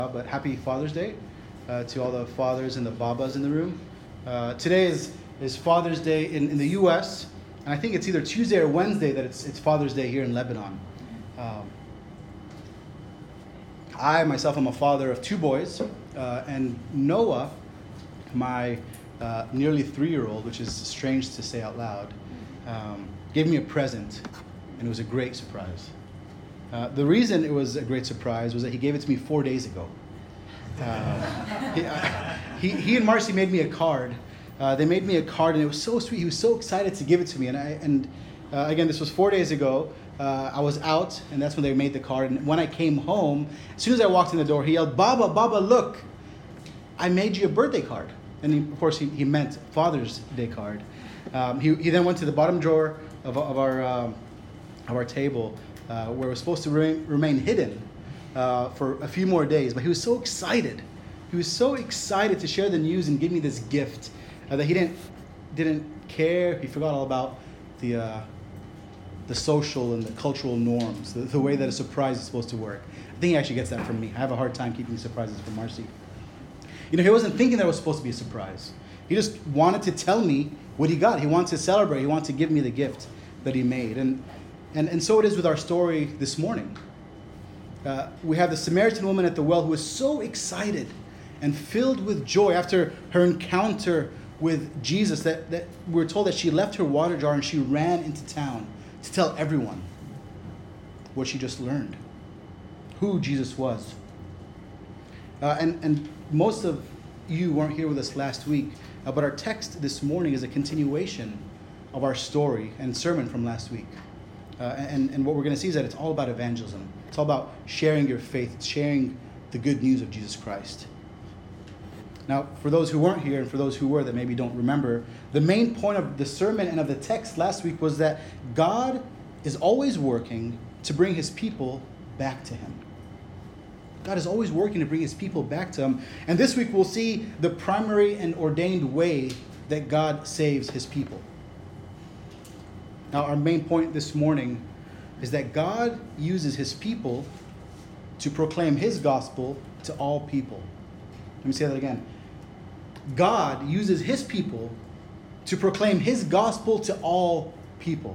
But happy Father's Day to all the fathers and the babas in the room. Today is Father's Day in the U.S., and I think it's either Tuesday or Wednesday that it's Father's Day here in Lebanon. I myself am a father of two boys, and Noah, my nearly 3-year-old, which is strange to say out loud, gave me a present, and it was a great surprise. The reason it was a great surprise was that he gave it to me 4 days ago. He and Marcy made me a card. They made me a card, and it was so sweet. He was so excited to give it to me. And again, this was 4 days ago. I was out, and that's when they made the card. And when I came home, as soon as I walked in the door, he yelled, "Baba, Baba, look! I made you a birthday card." And of course, he meant Father's Day card. He then went to the bottom drawer of our table, where it was supposed to remain hidden for a few more days. But he was so excited. He was so excited to share the news and give me this gift that he didn't care. He forgot all about the social and the cultural norms, the way that a surprise is supposed to work. I think he actually gets that from me. I have a hard time keeping surprises from Marcy. He wasn't thinking that it was supposed to be a surprise. He just wanted to tell me what he got. He wanted to celebrate. He wanted to give me the gift that he made. And so it is with our story this morning. We have the Samaritan woman at the well who is so excited and filled with joy after her encounter with Jesus that we're told that she left her water jar and she ran into town to tell everyone what she just learned, who Jesus was. And most of you weren't here with us last week, but our text this morning is a continuation of our story and sermon from last week. And what we're going to see is that it's all about evangelism. It's all about sharing your faith, sharing the good news of Jesus Christ. Now, for those who weren't here and for those who were that maybe don't remember, the main point of the sermon and of the text last week was that God is always working to bring his people back to him. God is always working to bring his people back to him. And this week we'll see the primary and ordained way that God saves his people. Now, our main point this morning is that God uses his people to proclaim his gospel to all people. Let me say that again. God uses his people to proclaim his gospel to all people.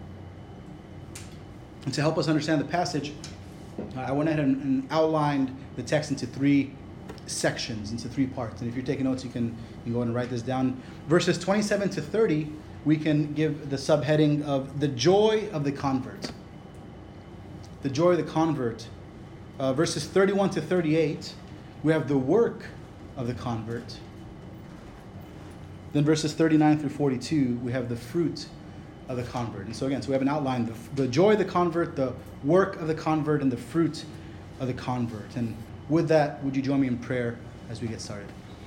And to help us understand the passage, I went ahead and outlined the text into 3 sections, into 3 parts. And if you're taking notes, you can go ahead and write this down. Verses 27 to 30, we can give the subheading of the joy of the convert. The joy of the convert. Verses 31 to 38, we have the work of the convert. Then verses 39 through 42, we have the fruit of the convert. And so again, we have an outline, the joy of the convert, the work of the convert, and the fruit of the convert. And with that, would you join me in prayer as we get started?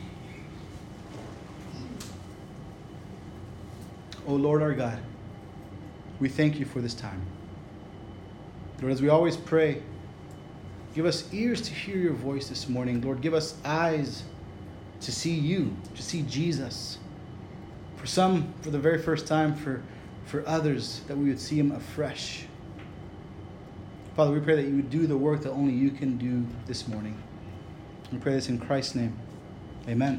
Oh Lord our God, we thank you for this time. Lord, as we always pray, give us ears to hear your voice this morning. Lord, give us eyes to see you, to see Jesus. For some, for the very first time, for others, that we would see him afresh. Father, we pray that you would do the work that only you can do this morning. We pray this in Christ's name. Amen.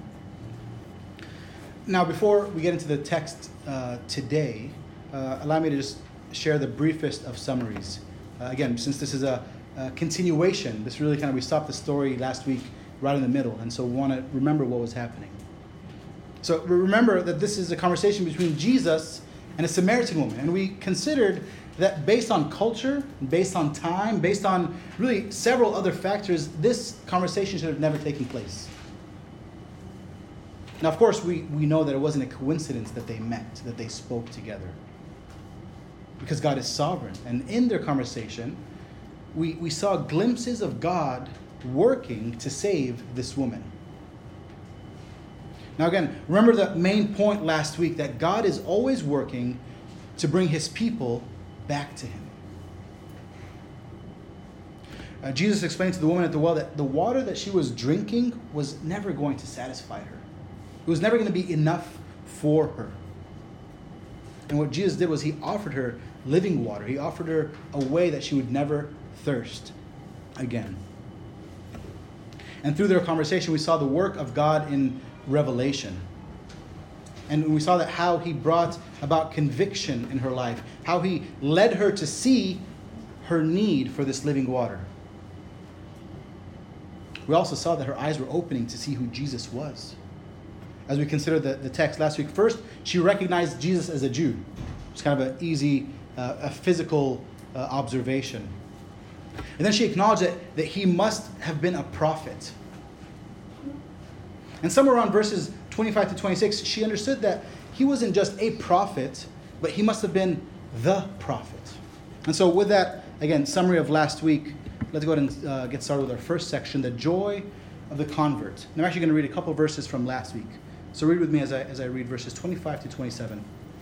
Now, before we get into the text today, allow me to just share the briefest of summaries. Again, since this is a continuation, this really we stopped the story last week right in the middle, and so we want to remember what was happening. So remember that this is a conversation between Jesus and a Samaritan woman, and we considered that based on culture, based on time, based on really several other factors, this conversation should have never taken place. Now, of course, we know that it wasn't a coincidence that they met, that they spoke together, because God is sovereign. And in their conversation, we saw glimpses of God working to save this woman. Now again, remember the main point last week, that God is always working to bring his people back to him. Jesus explained to the woman at the well that the water that she was drinking was never going to satisfy her. It was never going to be enough for her. And what Jesus did was he offered her living water. He offered her a way that she would never thirst again. And through their conversation, we saw the work of God in revelation. And we saw that how he brought about conviction in her life, how he led her to see her need for this living water. We also saw that her eyes were opening to see who Jesus was. As we considered the text last week, first, she recognized Jesus as a Jew. It's kind of an easy, a physical observation. And then she acknowledged that he must have been a prophet. And somewhere around verses 25 to 26, she understood that he wasn't just a prophet, but he must have been the prophet. And so with that, again, summary of last week, let's go ahead and get started with our first section, the joy of the convert. And I'm actually going to read a couple verses from last week. So read with me as I read verses 25 to 27.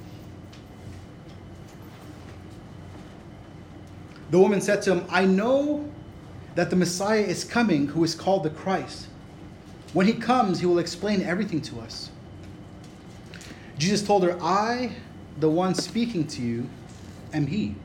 The woman said to him, I know that the Messiah is coming, who is called the Christ. When he comes, he will explain everything to us. Jesus told her, I, the one speaking to you, am he.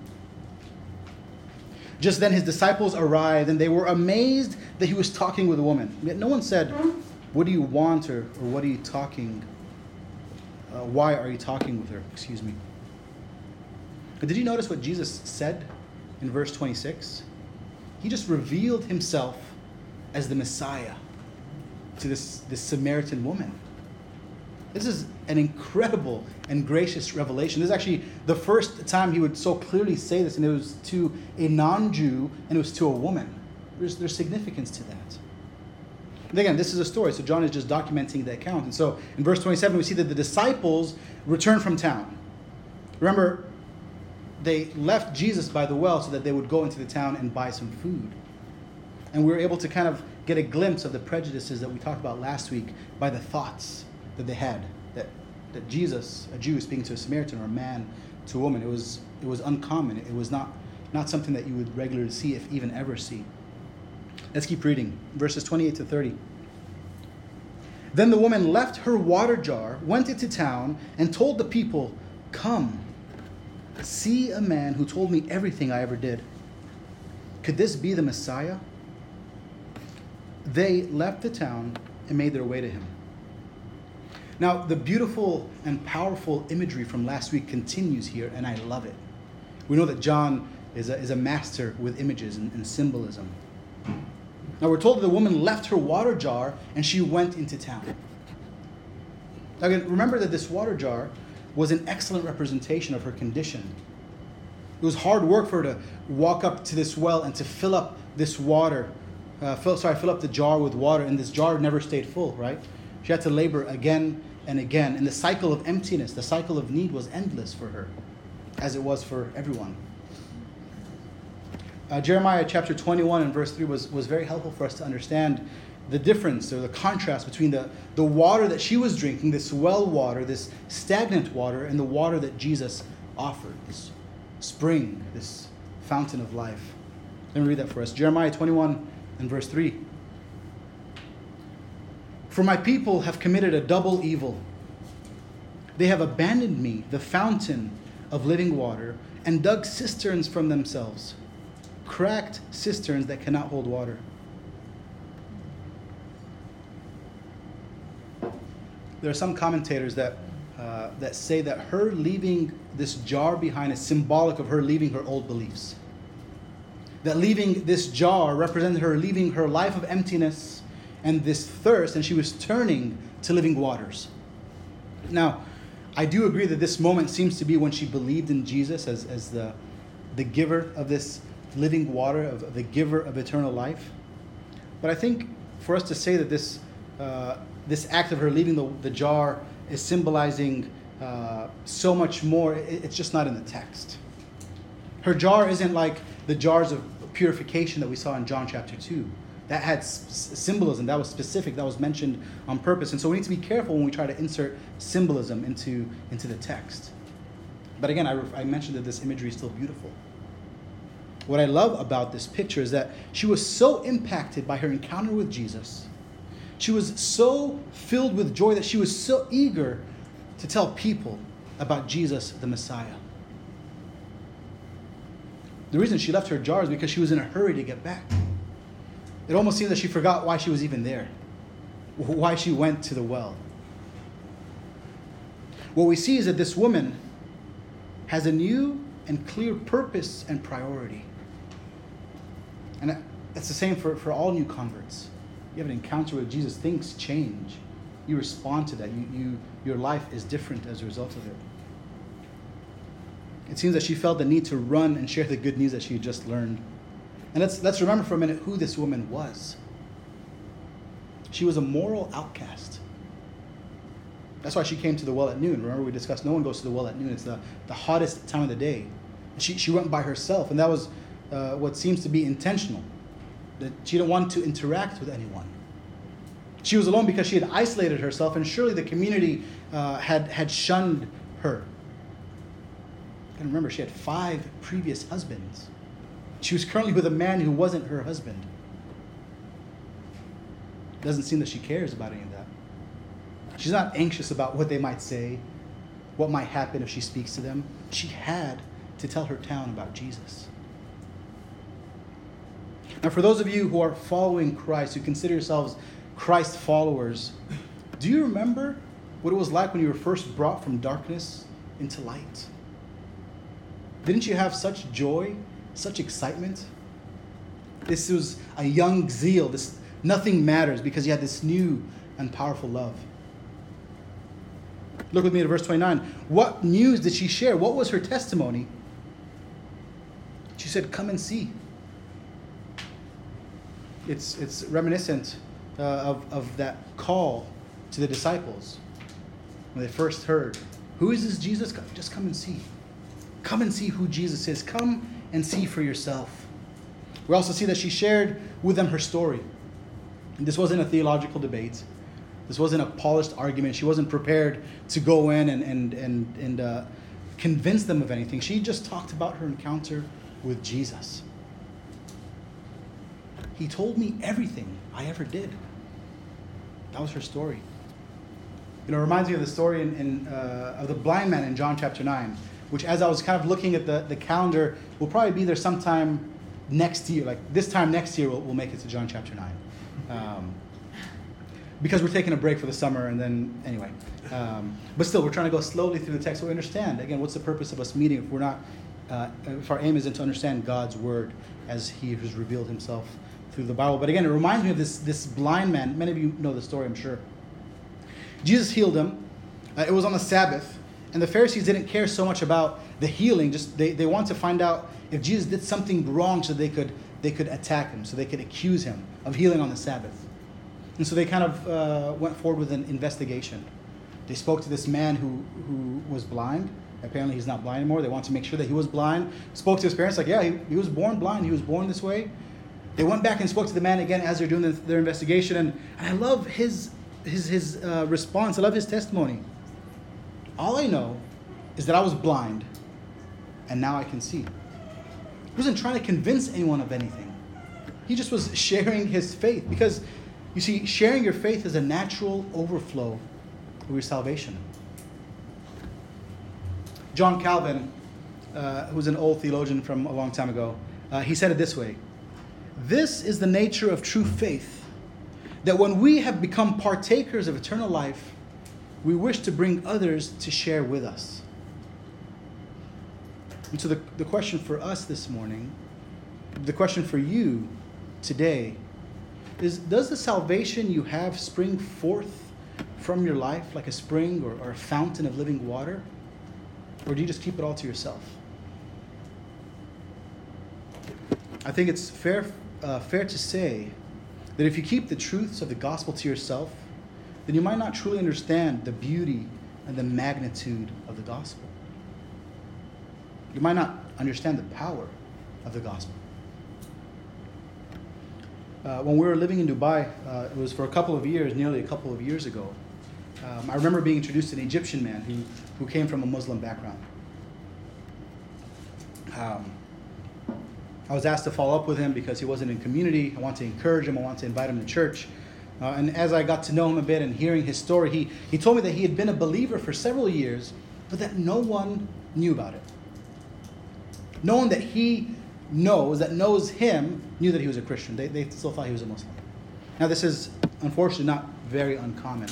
Just then his disciples arrived, and they were amazed that he was talking with a woman. Yet no one said, what do you want, or what are you talking? Why are you talking with her? Excuse me. But did you notice what Jesus said in verse 26? He just revealed himself as the Messiah to this Samaritan woman. This is an incredible and gracious revelation. This is actually the first time he would so clearly say this, and it was to a non-Jew, and it was to a woman. There's significance to that. And again, this is a story, so John is just documenting the account. And so in verse 27, we see that the disciples returned from town. Remember, they left Jesus by the well so that they would go into the town and buy some food. And we were able to kind of get a glimpse of the prejudices that we talked about last week by the thoughts that they had. That Jesus, a Jew speaking to a Samaritan, or a man to a woman, it was uncommon. It was not something that you would regularly see, if even ever see. Let's keep reading. Verses 28 to 30. Then the woman left her water jar, went into town, and told the people, come, see a man who told me everything I ever did. Could this be the Messiah? They left the town and made their way to him. Now, the beautiful and powerful imagery from last week continues here, and I love it. We know that John is a master with images and symbolism. Now, we're told that the woman left her water jar and she went into town. Again, remember that this water jar was an excellent representation of her condition. It was hard work for her to walk up to this well and to fill up this water. Fill up the jar with water, and this jar never stayed full, right? She had to labor again and again. And the cycle of emptiness, the cycle of need was endless for her, as it was for everyone. Jeremiah chapter 21 and verse 3 was very helpful for us to understand the difference, or the contrast between the water that she was drinking, this well water, this stagnant water, and the water that Jesus offered, this spring, this fountain of life. Let me read that for us. Jeremiah 21 and verse 3. For my people have committed a double evil. They have abandoned me, the fountain of living water, and dug cisterns from themselves, cracked cisterns that cannot hold water. There are some commentators that say that her leaving this jar behind is symbolic of her leaving her old beliefs. That leaving this jar represented her leaving her life of emptiness and this thirst, and she was turning to living waters. Now, I do agree that this moment seems to be when she believed in Jesus as the giver of this living water, of the giver of eternal life. But I think for us to say that this act of her leaving the jar is symbolizing so much more, it's just not in the text. Her jar isn't like the jars of purification that we saw in John chapter 2. That had symbolism, that was specific, that was mentioned on purpose. And so we need to be careful when we try to insert symbolism into the text. But again, I mentioned that this imagery is still beautiful. What I love about this picture is that she was so impacted by her encounter with Jesus. She was so filled with joy that she was so eager to tell people about Jesus, the Messiah. The reason she left her jar is because she was in a hurry to get back. It almost seemed that she forgot why she was even there, why she went to the well. What we see is that this woman has a new and clear purpose and priority. And it's the same for all new converts. You have an encounter with Jesus, things change. You respond to that. Your life is different as a result of it. It seems that she felt the need to run and share the good news that she had just learned. And let's remember for a minute who this woman was. She was a moral outcast. That's why she came to the well at noon. Remember we discussed no one goes to the well at noon. It's the hottest time of the day. She went by herself, and that was what seems to be intentional. That she didn't want to interact with anyone. She was alone because she had isolated herself, and surely the community had shunned her. And remember, she had 5 previous husbands. She was currently with a man who wasn't her husband. Doesn't seem that she cares about any of that. She's not anxious about what they might say, what might happen if she speaks to them. She had to tell her town about Jesus. Now, for those of you who are following Christ, who consider yourselves Christ followers, do you remember what it was like when you were first brought from darkness into light? Didn't you have such joy, such excitement? This was a young zeal. Nothing matters because you had this new and powerful love. Look with me at verse 29. What news did she share? What was her testimony? She said, "Come and see." It's reminiscent of that call to the disciples when they first heard, "Who is this Jesus? Just come and see. Come and see who Jesus is. Come and see for yourself." We also see that she shared with them her story. And this wasn't a theological debate. This wasn't a polished argument. She wasn't prepared to go in and convince them of anything. She just talked about her encounter with Jesus. "He told me everything I ever did." That was her story. It reminds me of the story of the blind man in John chapter 9, which as I was kind of looking at the calendar, will probably be there sometime next year. Like this time next year, we'll make it to John chapter 9. Because we're taking a break for the summer, and then, anyway. But still, we're trying to go slowly through the text so we understand. Again, what's the purpose of us meeting if we're not, if our aim isn't to understand God's word as he has revealed himself through the Bible. But again, it reminds me of this blind man. Many of you know the story, I'm sure. Jesus healed him. It was on the Sabbath, and the Pharisees didn't care so much about the healing. Just they want to find out if Jesus did something wrong so they could attack him, so they could accuse him of healing on the Sabbath. And so they kind of went forward with an investigation. They spoke to this man who was blind. Apparently he's not blind anymore. They wanted to make sure that he was blind. Spoke to his parents like, yeah, he was born blind. He was born this way. They went back and spoke to the man again as they're doing their investigation. And I love his response. I love his testimony. "All I know is that I was blind and now I can see." He wasn't trying to convince anyone of anything. He just was sharing his faith, because you see, sharing your faith is a natural overflow of your salvation. John Calvin, who's an old theologian from a long time ago, he said it this way: "This is the nature of true faith, that when we have become partakers of eternal life, we wish to bring others to share with us." And so the question for us this morning, the question for you today is, does the salvation you have spring forth from your life like a spring or a fountain of living water? Or do you just keep it all to yourself? I think it's fair to say that if you keep the truths of the gospel to yourself, then you might not truly understand the beauty and the magnitude of the gospel. You might not understand the power of the gospel. When we were living in Dubai, it was for nearly a couple of years ago. I remember being introduced to an Egyptian man who came from a Muslim background. I was asked to follow up with him because he wasn't in community. I wanted to encourage him. I wanted to invite him to church. And as I got to know him a bit and hearing his story, he told me that he had been a believer for several years, but that no one knew about it. No one that he knows him knew that he was a Christian. They still thought he was a Muslim. Now, this is unfortunately not very uncommon.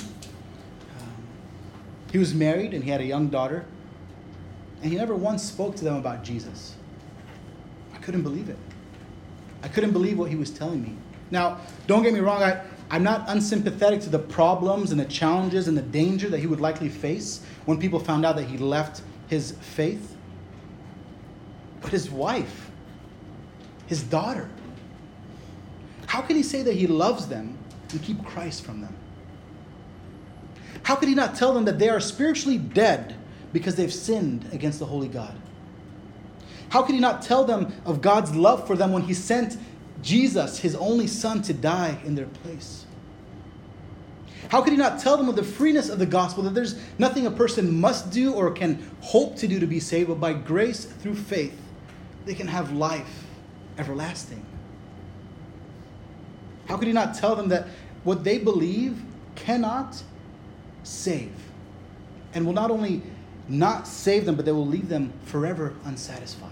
He was married and he had a young daughter, and he never once spoke to them about Jesus. I couldn't believe it. I couldn't believe what he was telling me. Now, don't get me wrong, I'm not unsympathetic to the problems and the challenges and the danger that he would likely face when people found out that he left his faith. But his wife, his daughter, how can he say that he loves them and keep Christ from them? How could he not tell them that they are spiritually dead because they've sinned against the holy God? How could he not tell them of God's love for them when he sent Jesus, his only son, to die in their place? How could he not tell them of the freeness of the gospel, that there's nothing a person must do or can hope to do to be saved, but by grace through faith, they can have life everlasting? How could he not tell them that what they believe cannot save, and will not only not save them, but they will leave them forever unsatisfied?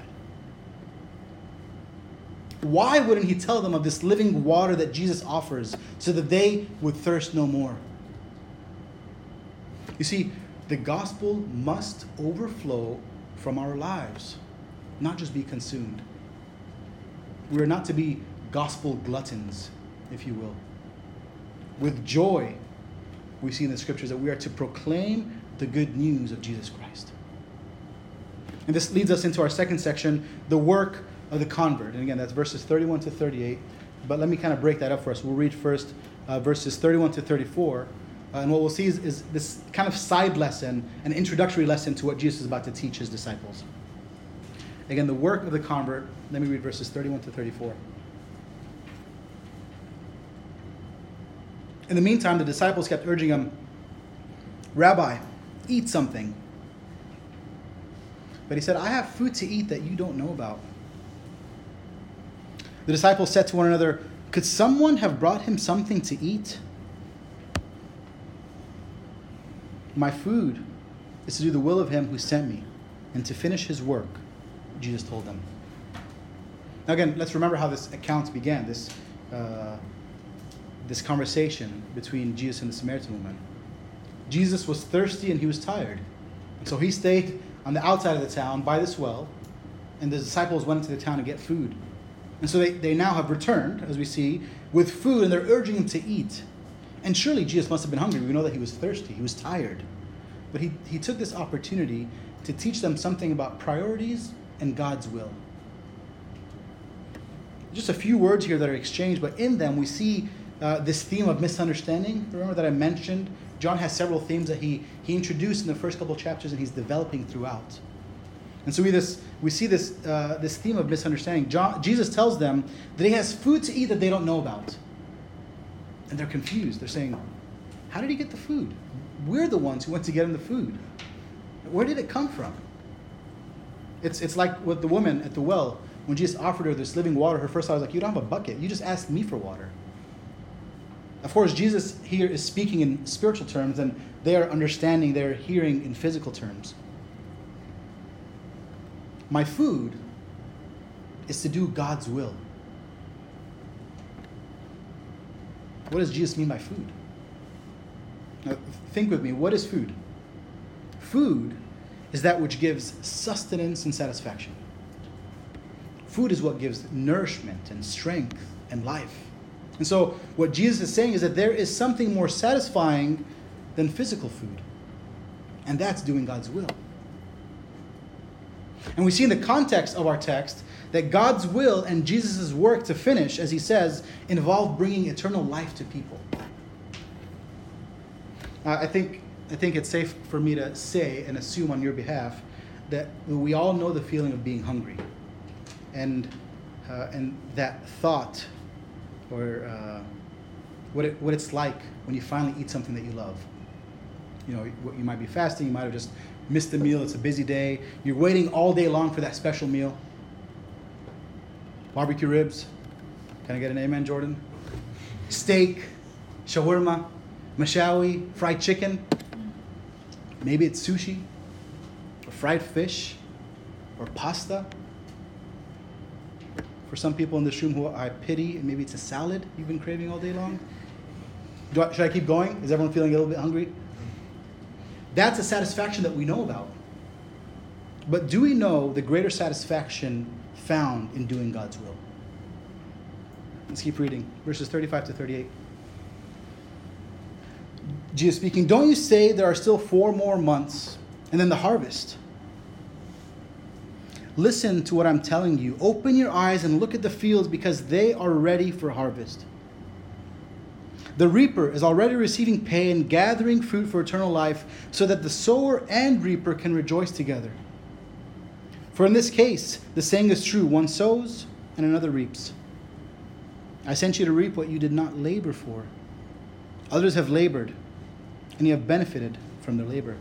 Why wouldn't he tell them of this living water that Jesus offers so that they would thirst no more? You see, the gospel must overflow from our lives, not just be consumed. We are not to be gospel gluttons, if you will. With joy, we see in the scriptures that we are to proclaim the good news of Jesus Christ. And this leads us into our second section, the work of the convert. And again, that's verses 31 to 38. But let me kind of break that up for us. We'll read first verses 31 to 34. And what we'll see is this kind of side lesson, an introductory lesson to what Jesus is about to teach his disciples. Again, the work of the convert. Let me read verses 31 to 34. In the meantime, the disciples kept urging him, "Rabbi, eat something." But he said, "I have food to eat that you don't know about." The disciples said to one another, "Could someone have brought him something to eat?" "My food is to do the will of him who sent me and to finish his work," Jesus told them. Now again, let's remember how this account began, this conversation between Jesus and the Samaritan woman. Jesus was thirsty and he was tired. And so he stayed on the outside of the town by this well, and the disciples went into the town to get food. And so they now have returned, as we see, with food, and they're urging him to eat. And surely Jesus must have been hungry. We know that he was thirsty. He was tired. But he took this opportunity to teach them something about priorities and God's will. Just a few words here that are exchanged, but in them we see this theme of misunderstanding. Remember that I mentioned John has several themes that he introduced in the first couple of chapters, and he's developing throughout. And so we see this theme of misunderstanding. Jesus tells them that he has food to eat that they don't know about. And they're confused. They're saying, "How did he get the food? We're the ones who went to get him the food. Where did it come from?" It's like with the woman at the well. When Jesus offered her this living water, her first thought was like, "You don't have a bucket. You just asked me for water." Of course, Jesus here is speaking in spiritual terms, and they are understanding, they're hearing in physical terms. My food is to do God's will. What does Jesus mean by food? Now, think with me. What is food? Food is that which gives sustenance and satisfaction. Food is what gives nourishment and strength and life. And so what Jesus is saying is that there is something more satisfying than physical food. And that's doing God's will. And we see in the context of our text that God's will and Jesus' work to finish, as he says, involve bringing eternal life to people. I think it's safe for me to say and assume on your behalf that we all know the feeling of being hungry. And that thought, or what it's like when you finally eat something that you love. You know, you might be fasting, you might have just missed a meal, it's a busy day, you're waiting all day long for that special meal. Barbecue ribs, can I get an amen, Jordan? Steak, shawarma, mashawi, fried chicken. Maybe it's sushi, or fried fish, or pasta, or For some people in this room who I pity, maybe it's a salad you've been craving all day long. Should I keep going? Is everyone feeling a little bit hungry? That's a satisfaction that we know about. But do we know the greater satisfaction found in doing God's will? Let's keep reading. Verses 35 to 38. Jesus speaking, don't you say there are still 4 more months and then the harvest? Listen to what I'm telling you. Open your eyes and look at the fields because they are ready for harvest. The reaper is already receiving pay and gathering fruit for eternal life so that the sower and reaper can rejoice together. For in this case, the saying is true, one sows and another reaps. I sent you to reap what you did not labor for. Others have labored, and you have benefited from their labor.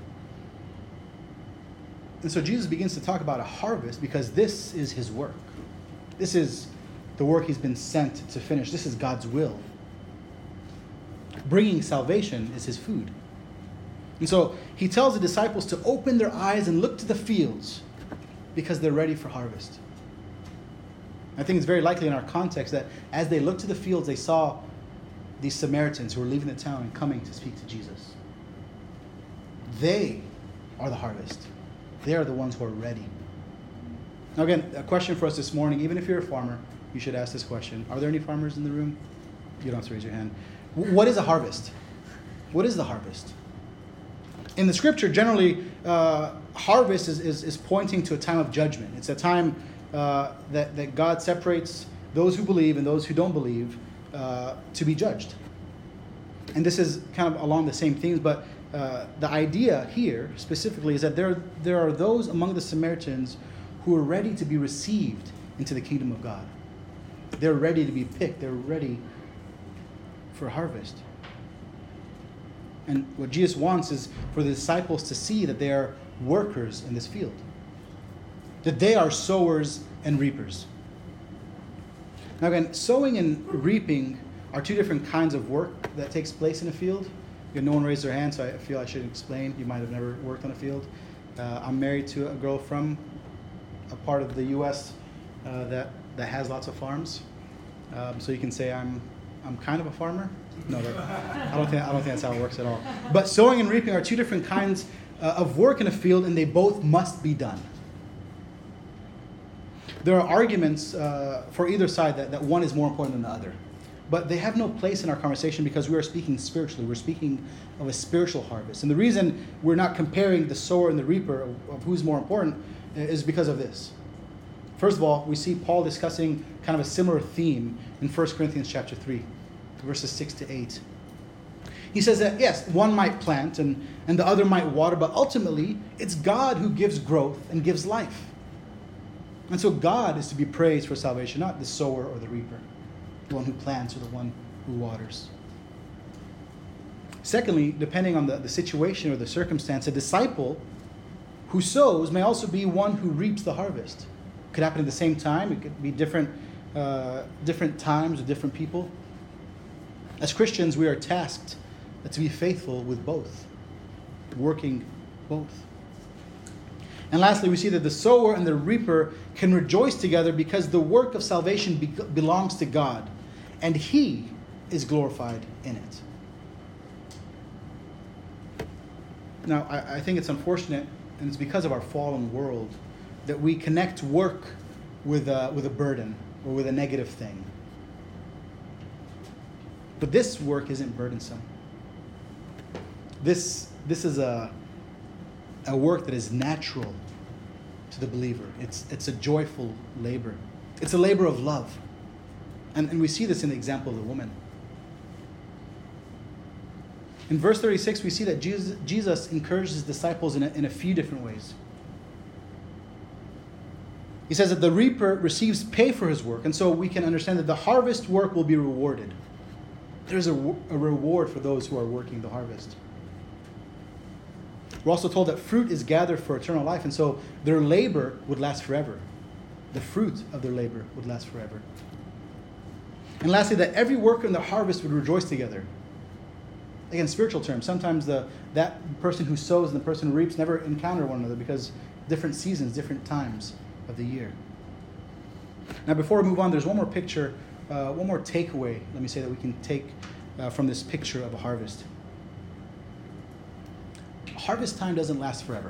And so Jesus begins to talk about a harvest because this is his work. This is the work he's been sent to finish. This is God's will. Bringing salvation is his food. And so he tells the disciples to open their eyes and look to the fields because they're ready for harvest. I think it's very likely in our context that as they looked to the fields, they saw these Samaritans who were leaving the town and coming to speak to Jesus. They are the harvest. They are the ones who are ready. Now again, a question for us this morning, even if you're a farmer, you should ask this question. Are there any farmers in the room? You don't have to raise your hand. What is a harvest? What is the harvest? In the scripture, generally, harvest is pointing to a time of judgment. It's a time that God separates those who believe and those who don't believe to be judged. And this is kind of along the same themes, but the idea here specifically is that there are those among the Samaritans who are ready to be received into the kingdom of God. They're ready to be picked. They're ready for harvest. And what Jesus wants is for the disciples to see that they are workers in this field, that they are sowers and reapers. Now again, sowing and reaping are 2 different kinds of work that takes place in a field. Again, no one raised their hand, so I feel I should explain. You might have never worked on a field. I'm married to a girl from a part of the U.S. that has lots of farms. So you can say I'm kind of a farmer. No, I don't think that's how it works at all. But sowing and reaping are 2 different kinds of work in a field, and they both must be done. There are arguments for either side that one is more important than the other. But they have no place in our conversation because we are speaking spiritually. We're speaking of a spiritual harvest. And the reason we're not comparing the sower and the reaper of who's more important is because of this. First of all, we see Paul discussing kind of a similar theme in 1 Corinthians chapter 3, verses 6 to 8. He says that, yes, one might plant and the other might water, but ultimately it's God who gives growth and gives life. And so God is to be praised for salvation, not the sower or the reaper, the one who plants or the one who waters. Secondly, depending on the situation or the circumstance, a disciple who sows may also be one who reaps the harvest. It could happen at the same time. It could be different times with different people. As Christians, we are tasked to be faithful with both, working both. And lastly, we see that the sower and the reaper can rejoice together because the work of salvation belongs to God, and He is glorified in it. Now, I think it's unfortunate, and it's because of our fallen world, that we connect work with a burden or with a negative thing. But this work isn't burdensome. This is a work that is natural to the believer. It's a joyful labor. It's a labor of love. And we see this in the example of the woman. In verse 36, we see that Jesus encourages his disciples in a few different ways. He says that the reaper receives pay for his work, and so we can understand that the harvest work will be rewarded. There's a reward for those who are working the harvest. We're also told that fruit is gathered for eternal life, and so their labor would last forever. The fruit of their labor would last forever. And lastly, that every worker in the harvest would rejoice together. Again, spiritual terms. Sometimes that person who sows and the person who reaps never encounter one another because different seasons, different times of the year. Now, before we move on, there's one more picture, one more takeaway, let me say, that we can take from this picture of a harvest. Harvest time doesn't last forever.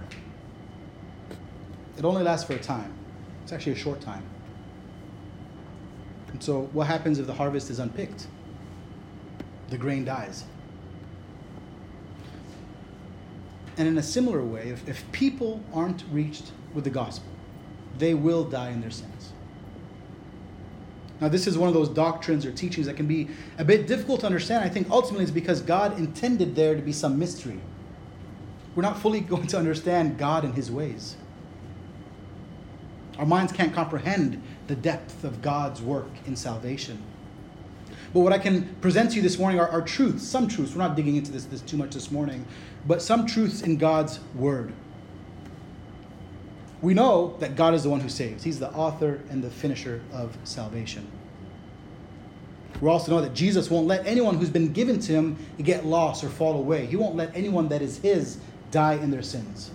It only lasts for a time. It's actually a short time. And so what happens if the harvest is unpicked? The grain dies. And in a similar way, if people aren't reached with the gospel, they will die in their sins. Now, this is one of those doctrines or teachings that can be a bit difficult to understand. I think ultimately it's because God intended there to be some mystery. We're not fully going to understand God and his ways. Our minds can't comprehend the depth of God's work in salvation. But what I can present to you this morning are truths, some truths. We're not digging into this too much this morning, but some truths in God's word. We know that God is the one who saves. He's the author and the finisher of salvation. We also know that Jesus won't let anyone who's been given to him get lost or fall away. He won't let anyone that is his die in their sins.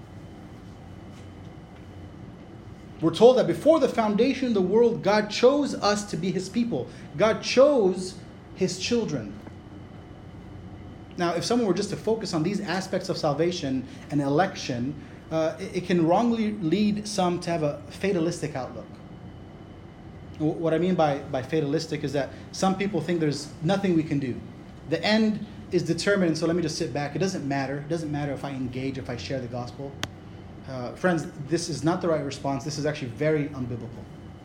We're told that before the foundation of the world, God chose us to be his people. God chose his children. Now, if someone were just to focus on these aspects of salvation and election, it can wrongly lead some to have a fatalistic outlook. What I mean by fatalistic is that some people think there's nothing we can do. The end is determined, and so let me just sit back. It doesn't matter. It doesn't matter if I engage, if I share the gospel. Friends, this is not the right response. This is actually very unbiblical.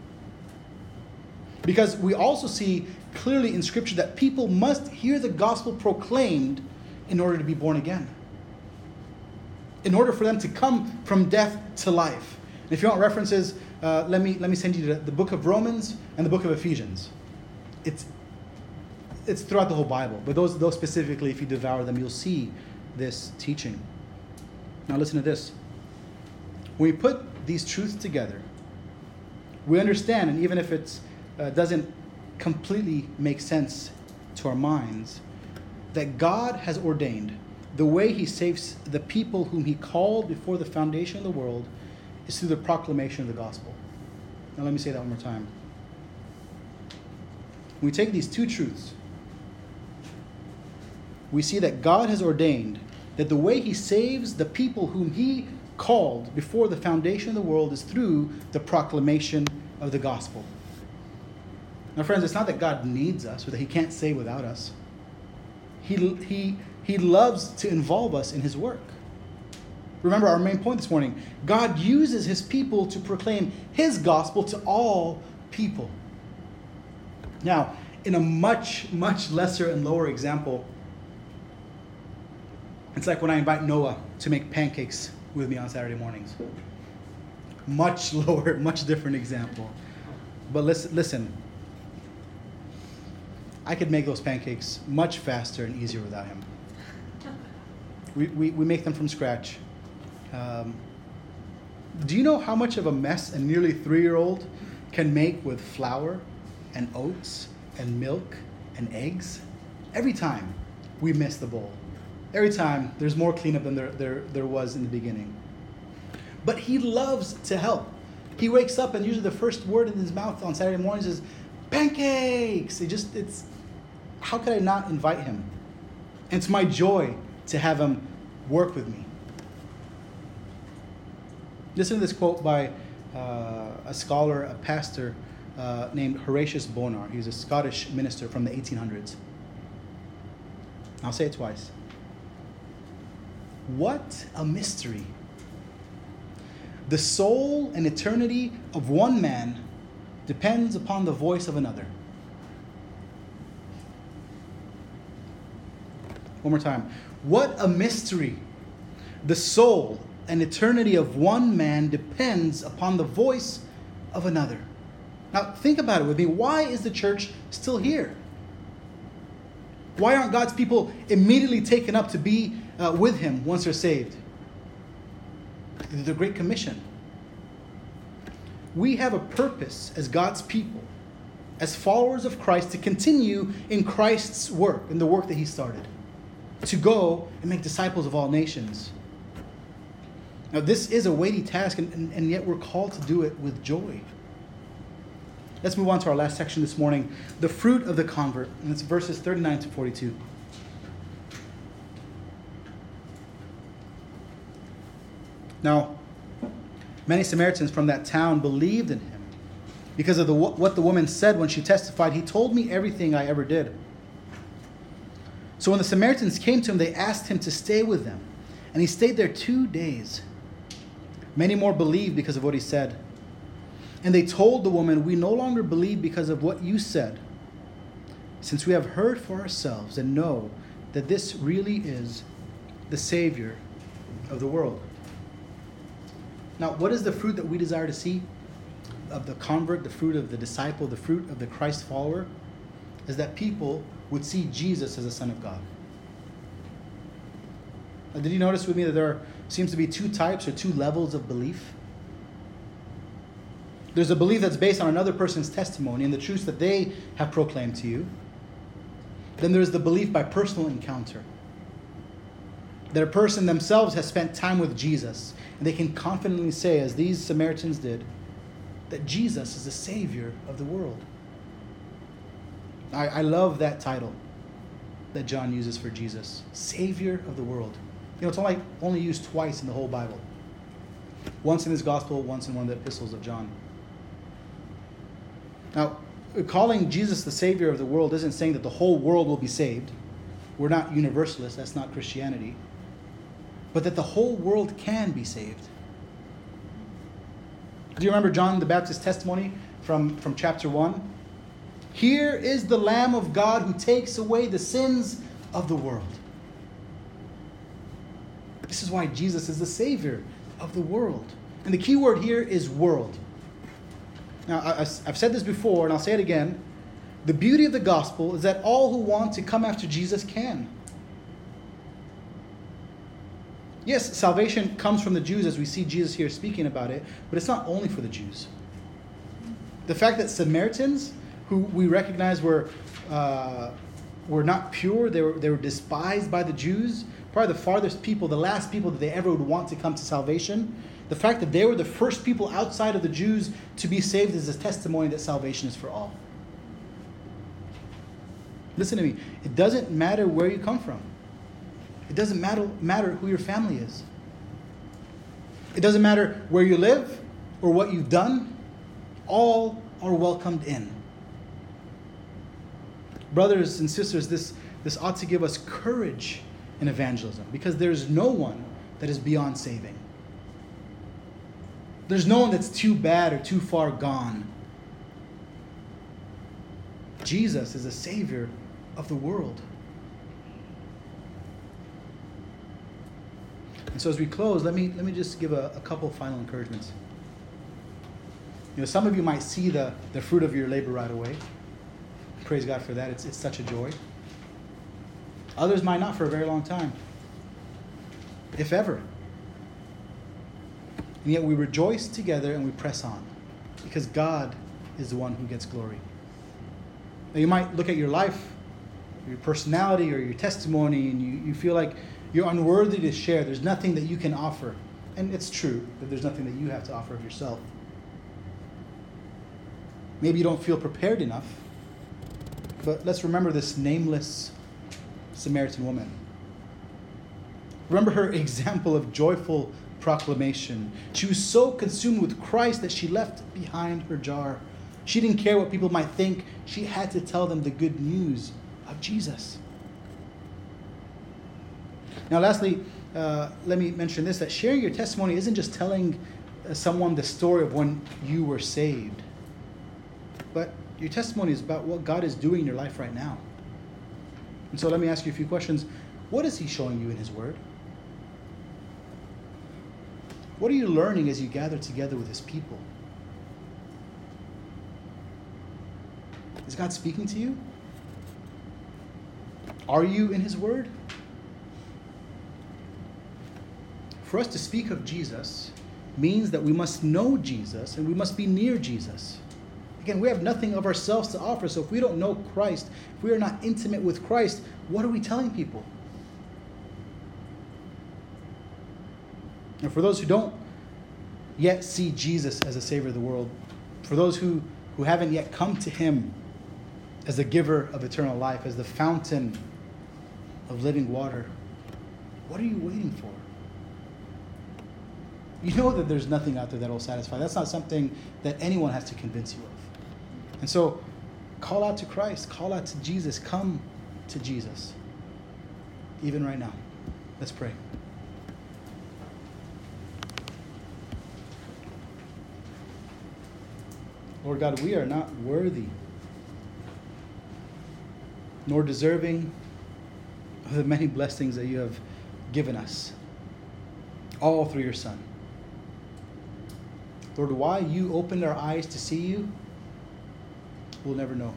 Because we also see clearly in Scripture that people must hear the gospel proclaimed in order to be born again. In order for them to come from death to life. And if you want references, let me send you the book of Romans and the book of Ephesians. It's throughout the whole Bible, but those specifically, if you devour them, you'll see this teaching. Now listen to this. When we put these truths together, we understand, and even if it doesn't completely make sense to our minds, that God has ordained the way he saves the people whom he called before the foundation of the world is through the proclamation of the gospel. Now let me say that one more time. When we take these two truths, we see that God has ordained that the way he saves the people whom he called before the foundation of the world is through the proclamation of the gospel. Now, friends, it's not that God needs us or that he can't save without us. He loves to involve us in his work. Remember our main point this morning. God uses his people to proclaim his gospel to all people. Now, in a much, much lesser and lower example, it's like when I invite Noah to make pancakes with me on Saturday mornings. Much lower, much different example. But listen. I could make those pancakes much faster and easier without him. We make them from scratch. Do you know how much of a mess a nearly 3-year-old can make with flour and oats and milk and eggs? Every time we miss the bowl. Every time there's more cleanup than there was in the beginning. But he loves to help. He wakes up and usually the first word in his mouth on Saturday mornings is pancakes. How could I not invite him? And it's my joy to have him work with me. Listen to this quote by a scholar, a pastor named Horatius Bonar. He was a Scottish minister from the 1800s. I'll say it twice. What a mystery. The soul and eternity of one man depends upon the voice of another. One more time. What a mystery. The soul and eternity of one man depends upon the voice of another. Now, think about it with me. Why is the church still here? Why aren't God's people immediately taken up to be with him once they're saved? The Great Commission. We have a purpose as God's people, as followers of Christ, to continue in Christ's work, in the work that he started. To go and make disciples of all nations. Now, this is a weighty task, and yet we're called to do it with joy. Let's move on to our last section this morning, the fruit of the convert. And it's verses 39 to 42. Now, many Samaritans from that town believed in him because of what the woman said when she testified, "He told me everything I ever did." So when the Samaritans came to him, they asked him to stay with them. And he stayed there 2 days. Many more believed because of what he said. And they told the woman, "We no longer believe because of what you said, since we have heard for ourselves and know that this really is the Savior of the world." Now, what is the fruit that we desire to see of the convert, the fruit of the disciple, the fruit of the Christ follower? Is that people would see Jesus as the Son of God. Now, did you notice with me that there seems to be two types or two levels of belief? There's a belief that's based on another person's testimony and the truths that they have proclaimed to you. Then there's the belief by personal encounter. That a person themselves has spent time with Jesus and they can confidently say, as these Samaritans did, that Jesus is the Savior of the world. I love that title that John uses for Jesus, Savior of the world. You know, it's only used twice in the whole Bible. Once in his gospel, once in one of the epistles of John. Now, calling Jesus the Savior of the world isn't saying that the whole world will be saved. We're not universalists, that's not Christianity. But that the whole world can be saved. Do you remember John the Baptist's testimony from chapter 1? "Here is the Lamb of God who takes away the sins of the world." This is why Jesus is the Savior of the world. And the key word here is world. Now, I've said this before, and I'll say it again. The beauty of the gospel is that all who want to come after Jesus can. Yes, salvation comes from the Jews, as we see Jesus here speaking about it, but it's not only for the Jews. The fact that Samaritans, who we recognize were not pure, they were despised by the Jews, probably the farthest people, the last people that they ever would want to come to salvation. The fact that they were the first people outside of the Jews to be saved is a testimony that salvation is for all. Listen to me. It doesn't matter where you come from. It doesn't matter who your family is. It doesn't matter where you live or what you've done. All are welcomed in. Brothers and sisters, this ought to give us courage in evangelism, because there's no one that is beyond saving. There's no one that's too bad or too far gone. Jesus is the Savior of the world. And so as we close, let me just give a couple final encouragements. You know, some of you might see the fruit of your labor right away. Praise God for that. It's such a joy. Others might not for a very long time, if ever. And yet we rejoice together and we press on, because God is the one who gets glory. Now you might look at your life, your personality, or your testimony, and you feel like you're unworthy to share. There's nothing that you can offer. And it's true that there's nothing that you have to offer of yourself. Maybe you don't feel prepared enough. But let's remember this nameless Samaritan woman. Remember her example of joyful proclamation. She was so consumed with Christ that she left behind her jar. She didn't care what people might think. She had to tell them the good news of Jesus. Now, lastly, let me mention this, that sharing your testimony isn't just telling someone the story of when you were saved, but your testimony is about what God is doing in your life right now. And so let me ask you a few questions. What is He showing you in His Word? What are you learning as you gather together with His people? Is God speaking to you? Are you in His Word? For us to speak of Jesus means that we must know Jesus and we must be near Jesus. Again, we have nothing of ourselves to offer, so if we don't know Christ, if we are not intimate with Christ, what are we telling people? And for those who don't yet see Jesus as a Savior of the world, for those who who haven't yet come to him as the giver of eternal life, as the fountain of living water, what are you waiting for? You know that there's nothing out there that will satisfy. That's not something that anyone has to convince you of. And so, call out to Christ. Call out to Jesus. Come to Jesus. Even right now. Let's pray. Lord God, we are not worthy nor deserving of the many blessings that you have given us, all through your Son. Lord, why you opened our eyes to see you, we'll never know.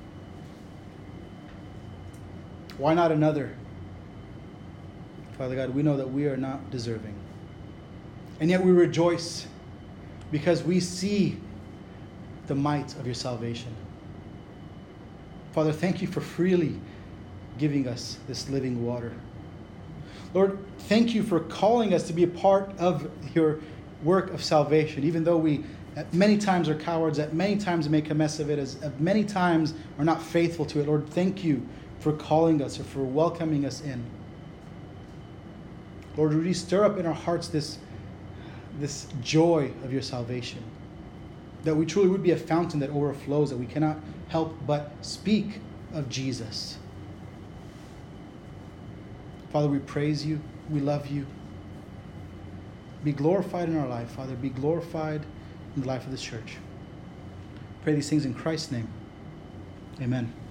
Why not another? Father God, we know that we are not deserving. And yet we rejoice because we see the might of your salvation. Father, thank you for freely giving us this living water. Lord, thank you for calling us to be a part of your work of salvation, even though we at many times are cowards, at many times make a mess of it, at many times are not faithful to it. Lord, thank you for calling us or for welcoming us in. Lord, would you stir up in our hearts this joy of your salvation, that we truly would be a fountain that overflows, that we cannot help but speak of Jesus. Father, we praise you. We love you. Be glorified in our life, Father. Be glorified in the life of this church. Pray these things in Christ's name. Amen.